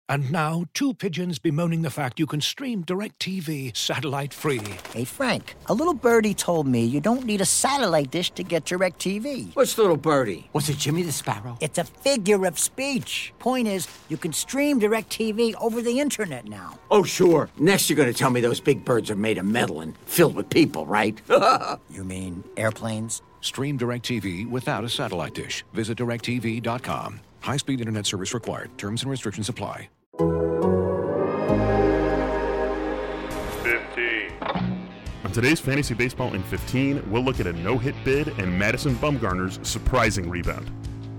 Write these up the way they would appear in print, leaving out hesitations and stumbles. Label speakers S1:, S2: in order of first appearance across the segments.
S1: And now, two pigeons bemoaning the fact you can stream DirecTV satellite-free.
S2: Hey, Frank, a little birdie told me you don't need a satellite dish to get DirecTV.
S3: What's little birdie? Was it Jimmy the Sparrow?
S2: It's a figure of speech. Point is, you can stream DirecTV over the internet now.
S3: Oh, sure. Next you're going to tell me those big birds are made of metal and filled with people, right?
S2: You mean airplanes?
S1: Stream DirecTV without a satellite dish. Visit DirecTV.com. High-speed internet service required. Terms and restrictions apply.
S4: 15. On today's Fantasy Baseball in 15, we'll look at a no-hit bid and Madison Bumgarner's surprising rebound.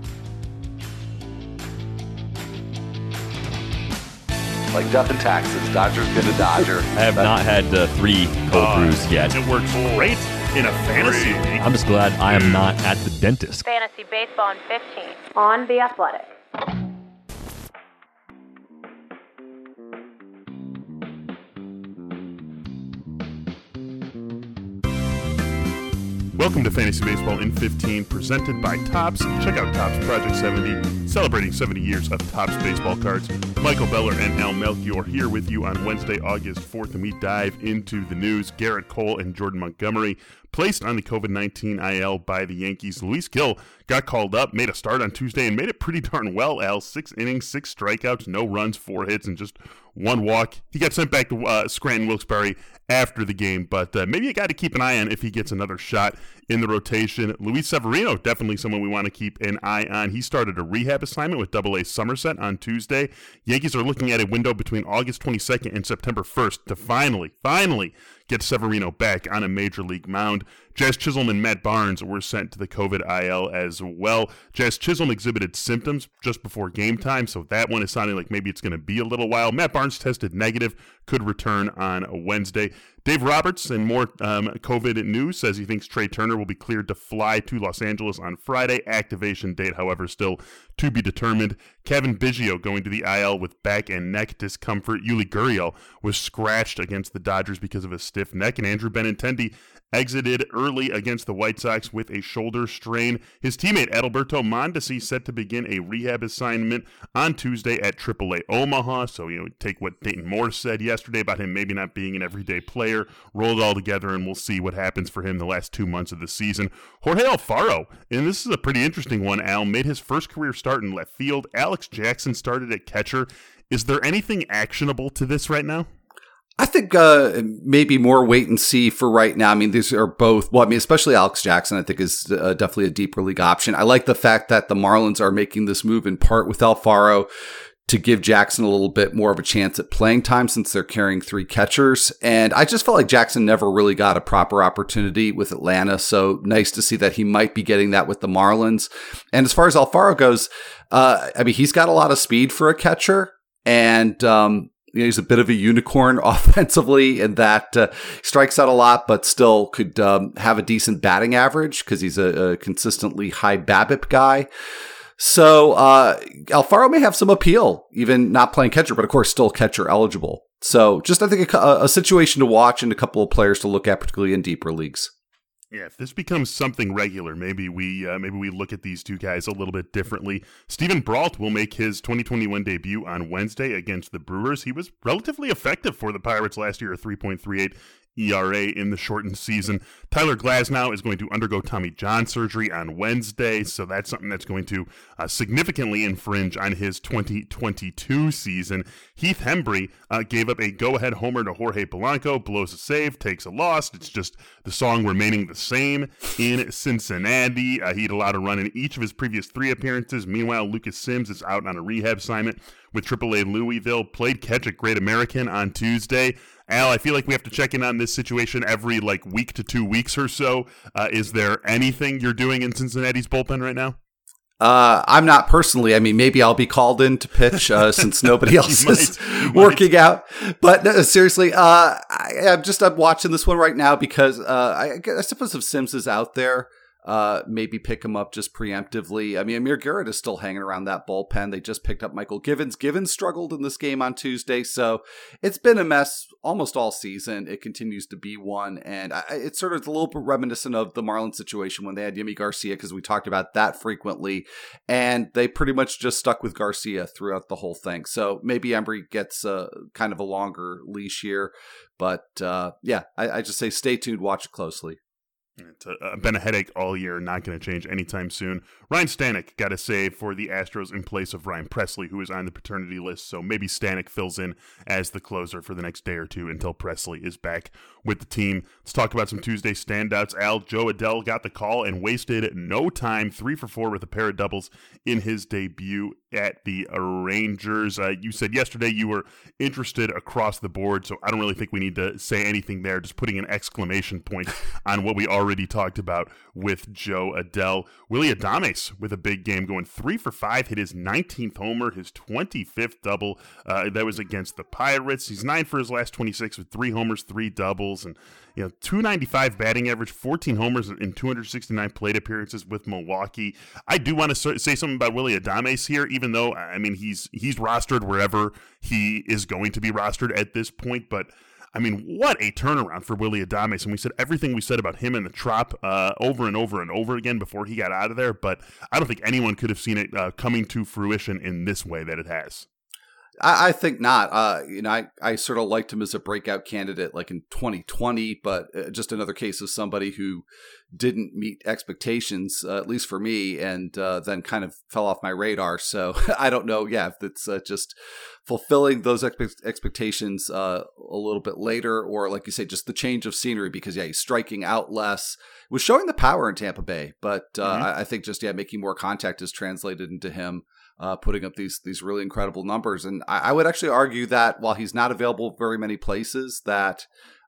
S5: Like death and taxes, Dodger's gonna Dodger.
S6: I have not had 3 cold brews yet.
S4: It works great in a fantasy league.
S6: I'm just glad I am not at the dentist.
S7: Fantasy Baseball in 15 on The Athletic.
S4: Welcome to Fantasy Baseball in 15, presented by Topps. Check out Topps Project 70, celebrating 70 years of Topps baseball cards. Michael Beller and Al Melchior here with you on Wednesday, August 4th, and we dive into the news. Garrett Cole and Jordan Montgomery placed on the COVID-19 IL by the Yankees. Luis Gil got called up, made a start on Tuesday, and made it pretty darn well, Al. 6 innings, 6 strikeouts, no runs, 4 hits, and just 1 walk. He got sent back to Scranton Wilkes-Barre after the game, but maybe you got to keep an eye on if he gets another shot in the rotation. Luis Severino, definitely someone we want to keep an eye on. He started a rehab assignment with AA Somerset on Tuesday. Yankees are looking at a window between August 22nd and September 1st to finally get Severino back on a major league mound. Jazz Chisholm and Matt Barnes were sent to the COVID IL as well. Jazz Chisholm exhibited symptoms just before game time, so that one is sounding like maybe it's going to be a little while. Matt Barnes tested negative, could return on a Wednesday. Dave Roberts, in more COVID news, says he thinks Trey Turner will be cleared to fly to Los Angeles on Friday. Activation date, however, still to be determined. Kevin Biggio going to the IL with back and neck discomfort. Yuli Gurriel was scratched against the Dodgers because of a stiff neck, and Andrew Benintendi exited early against the White Sox with a shoulder strain. His teammate Adalberto Mondesi set to begin a rehab assignment on Tuesday at AAA Omaha. So, take what Dayton Moore said yesterday about him maybe not being an everyday player, roll it all together, and we'll see what happens for him the last 2 months of the season. Jorge Alfaro, and this is a pretty interesting one, Al, made his first career start in left field. Alex Jackson started at catcher. Is there anything actionable to this right now?
S8: I think maybe more wait and see for right now. I mean, these are both, especially Alex Jackson, I think is definitely a deeper league option. I like the fact that the Marlins are making this move in part with Alfaro to give Jackson a little bit more of a chance at playing time since they're carrying 3 catchers. And I just felt like Jackson never really got a proper opportunity with Atlanta. So nice to see that he might be getting that with the Marlins. And as far as Alfaro goes, he's got a lot of speed for a catcher. And, he's a bit of a unicorn offensively in that he strikes out a lot, but still could have a decent batting average because he's a consistently high BABIP guy. So Alfaro may have some appeal, even not playing catcher, but of course still catcher eligible. So just I think a situation to watch and a couple of players to look at, particularly in deeper leagues.
S4: Yeah, if this becomes something regular, maybe we look at these two guys a little bit differently. Steven Brault will make his 2021 debut on Wednesday against the Brewers. He was relatively effective for the Pirates last year, a 3.38 ERA in the shortened season. Tyler Glasnow is going to undergo Tommy John surgery on Wednesday, so that's something that's going to significantly infringe on his 2022 season. Heath Hembree gave up a go-ahead homer to Jorge Polanco, blows a save, takes a loss. It's just the song remaining the same in Cincinnati. He'd allowed a run in each of his previous 3 appearances. Meanwhile, Lucas Sims is out on a rehab assignment with AAA Louisville. Played catch at Great American on Tuesday. Al, I feel like we have to check in on this situation every week to 2 weeks or so. Is there anything you're doing in Cincinnati's bullpen right now?
S8: I'm not personally. I mean, maybe I'll be called in to pitch since nobody else is working out. But no, seriously, I'm watching this one right now because I suppose if Sims is out there, maybe pick him up just preemptively. I mean, Amir Garrett is still hanging around that bullpen. They just picked up Michael Givens. Givens struggled in this game on Tuesday, so it's been a mess almost all season. It continues to be one, and it's sort of a little bit reminiscent of the Marlins situation when they had Yimi Garcia, because we talked about that frequently, and they pretty much just stuck with Garcia throughout the whole thing. So maybe Embry gets kind of a longer leash here, but I just say stay tuned, watch it closely.
S4: It's been a headache all year, not going to change anytime soon. Ryan Stanek got a save for the Astros in place of Ryan Presley, who is on the paternity list, so maybe Stanek fills in as the closer for the next day or two until Presley is back with the team. Let's talk about some Tuesday standouts. Jo Adell got the call and wasted no time, 3 for 4 with a pair of doubles in his debut at the Rangers. You said yesterday you were interested across the board, so I don't really think we need to say anything there, just putting an exclamation point on what we already talked about with Jo Adell. Willy Adames with a big game, going 3 for 5, hit his 19th homer, his 25th double. That was against the Pirates. He's 9 for his last 26 with 3 homers, 3 doubles, and 295 batting average, 14 homers in 269 plate appearances with Milwaukee. I do want to say something about Willy Adames here, even though, I mean, he's rostered wherever he is going to be rostered at this point, but I mean, what a turnaround for Willy Adames. And we said everything we said about him in the Trop over and over and over again before he got out of there, but I don't think anyone could have seen it coming to fruition in this way that it has.
S8: I think not. I sort of liked him as a breakout candidate like in 2020, but just another case of somebody who didn't meet expectations, at least for me, and then kind of fell off my radar. So I don't know, if it's just fulfilling those expectations a little bit later, or like you say, just the change of scenery, because he's striking out less. Was showing the power in Tampa Bay, but I think just making more contact has translated into him putting up these really incredible numbers. And I would actually argue that while he's not available very many places, that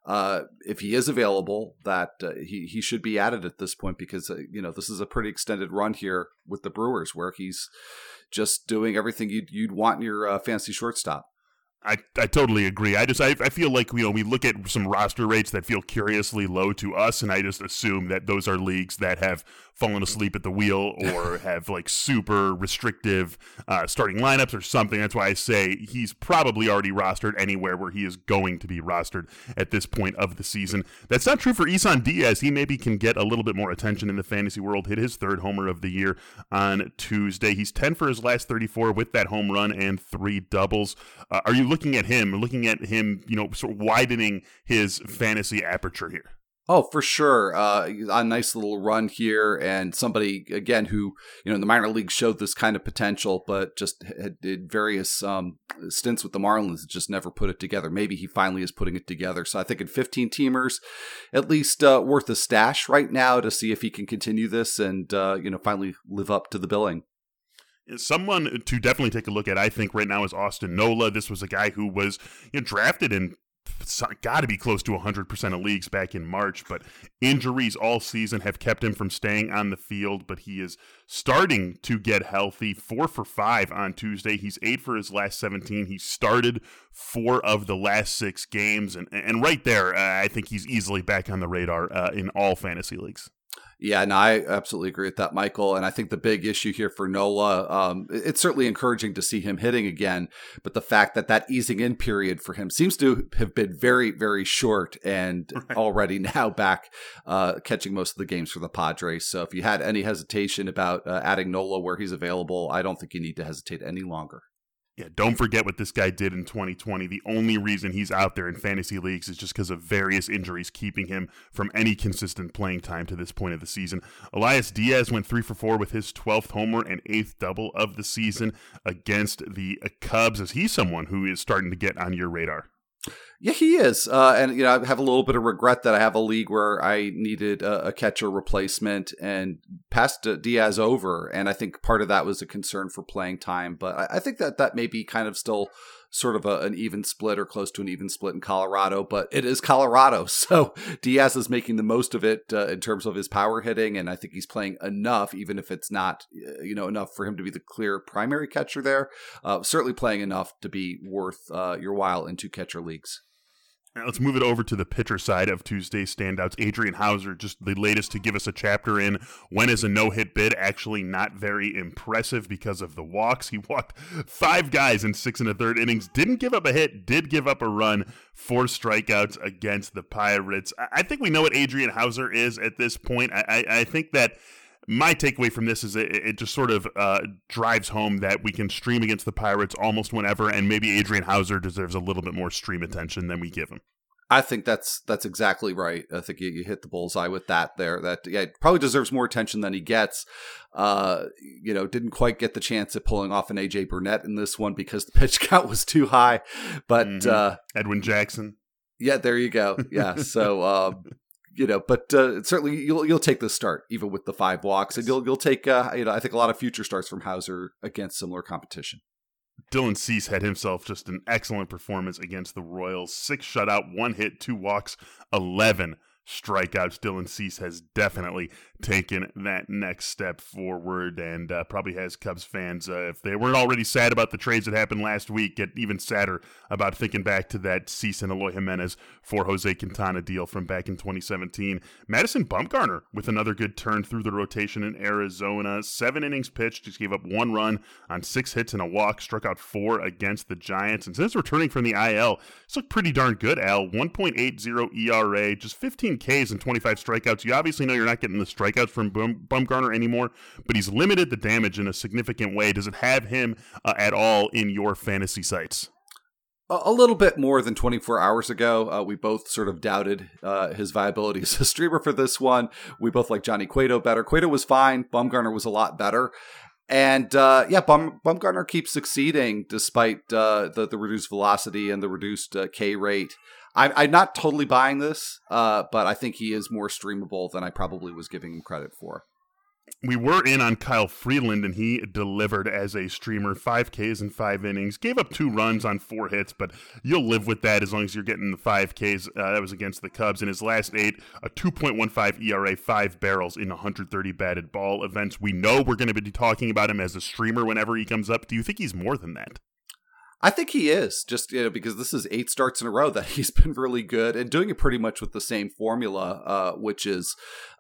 S8: if he is available, that he should be added at this point, because this is a pretty extended run here with the Brewers where he's just doing everything you'd want in your fantasy shortstop.
S4: I totally agree. I feel like we look at some roster rates that feel curiously low to us, and I just assume that those are leagues that have fallen asleep at the wheel or have like super restrictive starting lineups or something. That's why I say he's probably already rostered anywhere where he is going to be rostered at this point of the season. That's not true for Isan Diaz. He maybe can get a little bit more attention in the fantasy world. Hit his 3rd homer of the year on Tuesday. He's 10 for his last 34 with that home run and 3 doubles. Are you looking at him, sort of widening his fantasy aperture here?
S8: Oh, for sure. A nice little run here, and somebody, again, who, in the minor league showed this kind of potential, but just did various stints with the Marlins and just never put it together. Maybe he finally is putting it together. So I think in 15 teamers, at least worth a stash right now to see if he can continue this and, finally live up to the billing.
S4: Someone to definitely take a look at, I think, right now is Austin Nola. This was a guy who was drafted in got to be close to 100% of leagues back in March, but injuries all season have kept him from staying on the field, but he is starting to get healthy. 4 for 5 on Tuesday. He's 8 for his last 17. He started 4 of the last 6 games, and right there, I think he's easily back on the radar in all fantasy leagues.
S8: Yeah, no, I absolutely agree with that, Michael. And I think the big issue here for Nola, it's certainly encouraging to see him hitting again, but the fact that easing in period for him seems to have been very, very short, and already now back catching most of the games for the Padres. So if you had any hesitation about adding Nola where he's available, I don't think you need to hesitate any longer.
S4: Yeah, don't forget what this guy did in 2020. The only reason he's out there in fantasy leagues is just because of various injuries keeping him from any consistent playing time to this point of the season. Elias Diaz went 3 for 4 with his 12th homer and 8th double of the season against the Cubs. Is he someone who is starting to get on your radar?
S8: Yeah, he is. And, I have a little bit of regret that I have a league where I needed a catcher replacement and passed Diaz over. And I think part of that was a concern for playing time. But I think that may be kind of still sort of an even split or close to an even split in Colorado. But it is Colorado. So Diaz is making the most of it in terms of his power hitting. And I think he's playing enough, even if it's not, enough for him to be the clear primary catcher there. Certainly playing enough to be worth your while in 2 catcher leagues.
S4: Now let's move it over to the pitcher side of Tuesday's standouts. Adrian Hauser, just the latest to give us a chapter in when is a no-hit bid actually not very impressive because of the walks. He walked 5 guys in 6 1/3 innings, didn't give up a hit, did give up a run, 4 strikeouts against the Pirates. I think we know what Adrian Hauser is at this point. I think that my takeaway from this is it just sort of drives home that we can stream against the Pirates almost whenever, and maybe Adrian Hauser deserves a little bit more stream attention than we give him.
S8: I think that's exactly right. I think you hit the bullseye with that there. That probably deserves more attention than he gets. Didn't quite get the chance at pulling off an AJ Burnett in this one because the pitch count was too high. But
S4: Edwin Jackson.
S8: Yeah, there you go. Yeah, so. But certainly you'll take this start even with the 5 walks, and you'll take I think a lot of future starts from Hauser against similar competition.
S4: Dylan Cease had himself just an excellent performance against the Royals. 6 shutout, 1 hit, 2 walks, 11 strikeouts. Dylan Cease has definitely taken that next step forward, and probably has Cubs fans, if they weren't already sad about the trades that happened last week, get even sadder about thinking back to that Cease and Eloy Jimenez for Jose Quintana deal from back in 2017. Madison Bumgarner with another good turn through the rotation in Arizona. 7 innings pitched, just gave up 1 run on 6 hits and a walk, struck out 4 against the Giants, and since returning from the IL, it's looked pretty darn good, Al. 1.80 ERA, just 15 Ks and 25 strikeouts. You obviously know you're not getting the strikeouts from Bumgarner anymore, but he's limited the damage in a significant way. Does it have him at all in your fantasy sites?
S8: A little bit more than 24 hours ago. We both sort of doubted his viability as a streamer for this one. We both like Johnny Cueto better. Cueto was fine. Bumgarner was a lot better. And Bumgarner keeps succeeding despite the reduced velocity and the reduced K rate. I'm not totally buying this, but I think he is more streamable than I probably was giving him credit for.
S4: We were in on Kyle Freeland, and he delivered as a streamer. 5 Ks in 5 innings. Gave up 2 runs on 4 hits, but you'll live with that as long as you're getting the 5 Ks. That was against the Cubs. In his last 8, a 2.15 ERA, 5 barrels in 130 batted ball events. We know we're going to be talking about him as a streamer whenever he comes up. Do you think he's more than that?
S8: I think he is, just because this is 8 starts in a row that he's been really good and doing it pretty much with the same formula, which is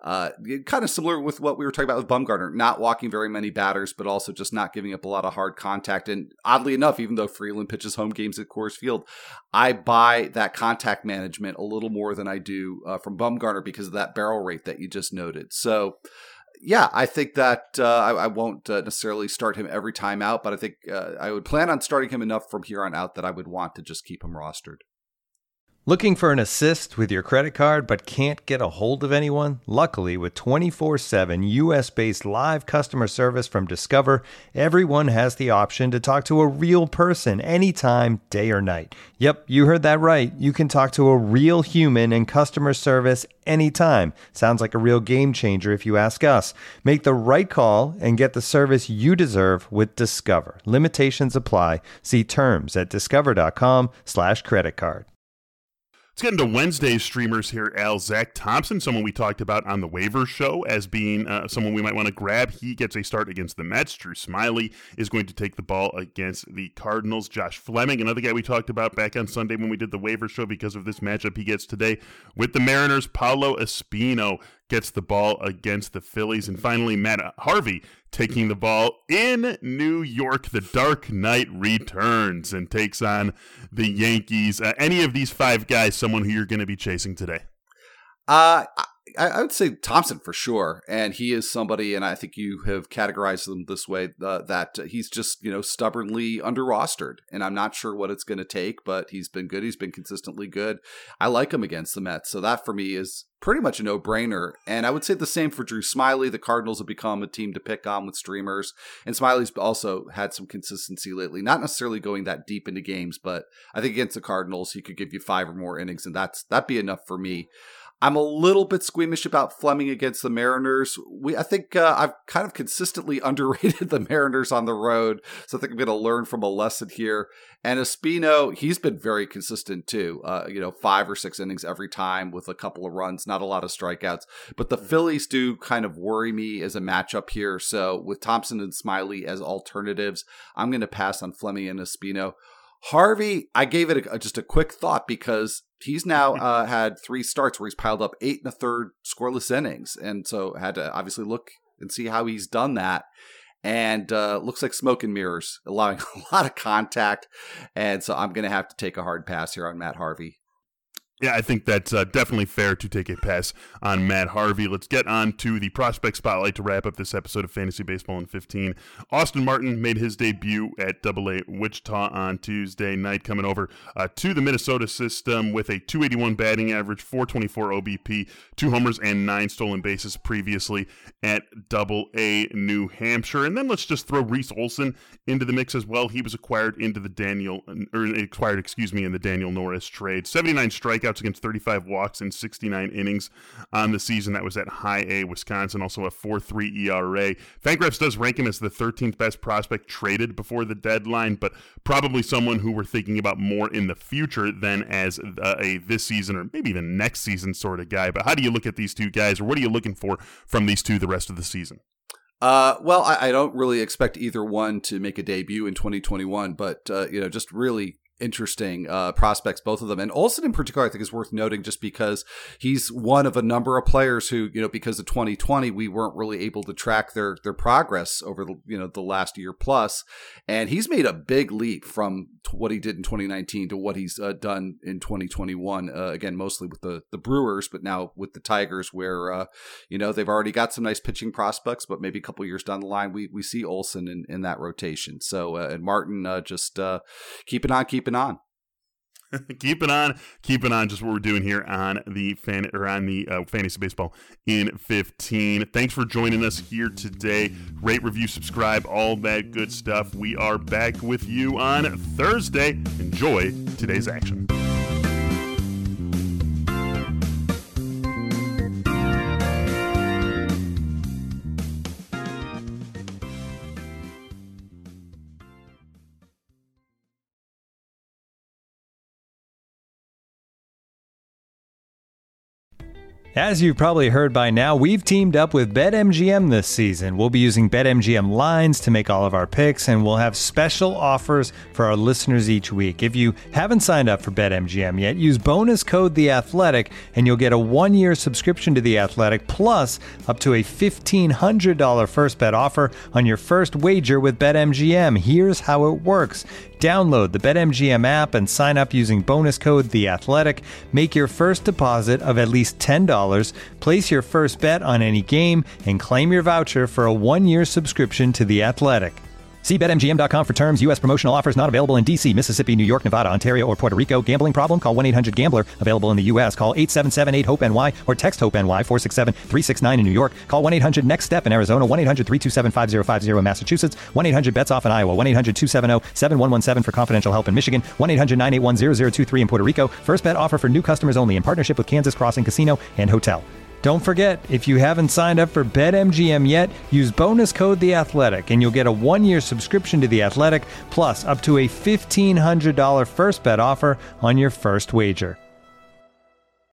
S8: kind of similar with what we were talking about with Bumgarner, not walking very many batters, but also just not giving up a lot of hard contact. And oddly enough, even though Freeland pitches home games at Coors Field, I buy that contact management a little more than I do from Bumgarner because of that barrel rate that you just noted. So yeah, I think that I won't necessarily start him every time out, but I think I would plan on starting him enough from here on out that I would want to just keep him rostered.
S9: Looking for an assist with your credit card but can't get a hold of anyone? Luckily, with 24/7 US-based live customer service from Discover, everyone has the option to talk to a real person anytime, day or night. Yep, you heard that right. You can talk to a real human in customer service anytime. Sounds like a real game changer if you ask us. Make the right call and get the service you deserve with Discover. Limitations apply. See terms at discover.com/creditcard.
S4: Let's get into Wednesday's streamers here, Al. Zach Thompson, someone we talked about on the waiver show as being someone we might want to grab. He gets a start against the Mets. Drew Smyly is going to take the ball against the Cardinals. Josh Fleming, another guy we talked about back on Sunday when we did the waiver show because of this matchup he gets today with the Mariners. Paulo Espino gets the ball against the Phillies. And finally, Matt Harvey taking the ball in New York. The Dark Knight returns and takes on the Yankees. Any of these 5 guys, someone who you're going to be chasing today?
S8: I would say Thompson for sure. And he is somebody, and I think you have categorized him this way, that he's just, stubbornly under-rostered. And I'm not sure what it's going to take, but he's been good. He's been consistently good. I like him against the Mets. So that for me is pretty much a no-brainer. And I would say the same for Drew Smyly. The Cardinals have become a team to pick on with streamers. And Smiley's also had some consistency lately. Not necessarily going that deep into games, but I think against the Cardinals, he could give you 5 or more innings, and that'd be enough for me. I'm a little bit squeamish about Fleming against the Mariners. I think I've kind of consistently underrated the Mariners on the road, so I think I'm going to learn from a lesson here. And Espino, he's been very consistent too. 5 or 6 innings every time with a couple of runs, not a lot of strikeouts. But the Phillies do kind of worry me as a matchup here. So with Thompson and Smyly as alternatives, I'm going to pass on Fleming and Espino. Harvey, I gave it just a quick thought because he's now had 3 starts where he's piled up 8 1/3 scoreless innings. And so had to obviously look and see how he's done that. And looks like smoke and mirrors, allowing a lot of contact. And so I'm going to have to take a hard pass here on Matt Harvey.
S4: Yeah, I think that's definitely fair to take a pass on Matt Harvey. Let's get on to the prospect spotlight to wrap up this episode of Fantasy Baseball in 15. Austin Martin made his debut at AA Wichita on Tuesday night, coming over to the Minnesota system with a .281 batting average, .424 OBP, 2 homers, and 9 stolen bases previously at AA New Hampshire. And then let's just throw Reese Olson into the mix as well. He was acquired into the Daniel Norris trade. 79 strikeouts against 35 walks in 69 innings on the season. That was at High A, Wisconsin, also a 4.3 ERA. Fangraphs does rank him as the 13th best prospect traded before the deadline, but probably someone who we're thinking about more in the future than as a this season or maybe even next season sort of guy. But how do you look at these two guys, or what are you looking for from these two the rest of the season?
S8: Well, I don't really expect either one to make a debut in 2021, but just really interesting prospects, both of them. And Olson in particular, I think is worth noting just because he's one of a number of players who, because of 2020, we weren't really able to track their progress over the last year plus. And he's made a big leap from what he did in 2019 to what he's done in 2021. Again, mostly with the Brewers, but now with the Tigers, where, they've already got some nice pitching prospects, but maybe a couple years down the line, we see Olson in that rotation. So, and Martin, just keep it on. Keep it on. Just what we're doing here on the Fantasy Baseball in 15. Thanks for joining us here today. Rate, review, subscribe, all that good stuff. We are back with you on Thursday. Enjoy today's action.
S9: As you've probably heard by now, we've teamed up with BetMGM this season. We'll be using BetMGM lines to make all of our picks, and we'll have special offers for our listeners each week. If you haven't signed up for BetMGM yet, use bonus code The Athletic, and you'll get a 1-year subscription to The Athletic, plus up to a $1,500 first bet offer on your first wager with BetMGM. Here's how it works. Download the BetMGM app and sign up using bonus code The Athletic. Make your first deposit of at least $10. Place your first bet on any game and claim your voucher for a 1-year subscription to The Athletic. See BetMGM.com for terms. U.S. promotional offers not available in D.C., Mississippi, New York, Nevada, Ontario, or Puerto Rico. Gambling problem? Call 1-800-GAMBLER. Available in the U.S. Call 877-8-HOPE-NY or text HOPE-NY 467-369 in New York. Call 1-800-NEXT-STEP in Arizona. 1-800-327-5050 in Massachusetts. 1-800-BETS-OFF in Iowa. 1-800-270-7117 for confidential help in Michigan. 1-800-981-0023 in Puerto Rico. First bet offer for new customers only in partnership with Kansas Crossing Casino and Hotel. Don't forget, if you haven't signed up for BetMGM yet, use bonus code The Athletic, and you'll get a 1-year subscription to The Athletic, plus up to a $1,500 first bet offer on your first wager.